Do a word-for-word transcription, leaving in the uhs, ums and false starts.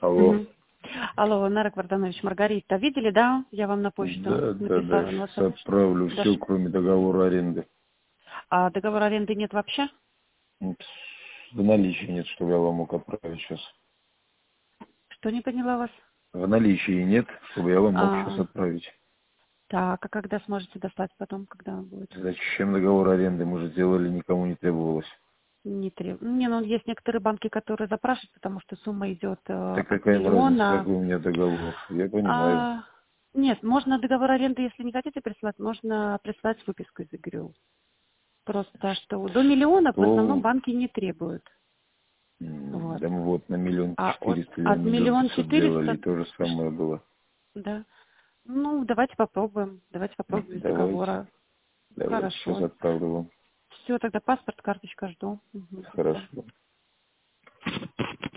Алло. Мгм. Алло, Нарек Варданович, Маргарита. Видели, да? Я вам на почту Да, да, написала да, на сейчас WhatsApp. отправлю Да. все, кроме договора аренды. А договора аренды нет вообще? Вот, в наличии нет, чтобы я вам мог отправить сейчас. Что, не поняла вас? В наличии нет, чтобы я вам мог сейчас А, отправить. так, а когда сможете достать потом, когда он будет? Зачем договор аренды? Мы же сделали, никому не требовалось. Не треб... Не, ну есть некоторые банки, которые запрашивают, потому что сумма идет э, Так от какая им разница, миллиона. какой у меня договор? Я понимаю. А, нет, можно договор аренды, если не хотите прислать, можно прислать выписку из ИГРЮ. Просто что до миллиона в основном То, банки не требуют. м, Вот. да мы вот на миллион А от, четыреста или на от миллион миллион пятьсот делали, четыреста, и то же самое было. да. Ну, давайте попробуем. Давайте М, попробуем без Давайте, договора. давайте, сейчас Хорошо. отправлю вам. Все, тогда паспорт, карточка жду. Мгм, до свидания. Хорошо.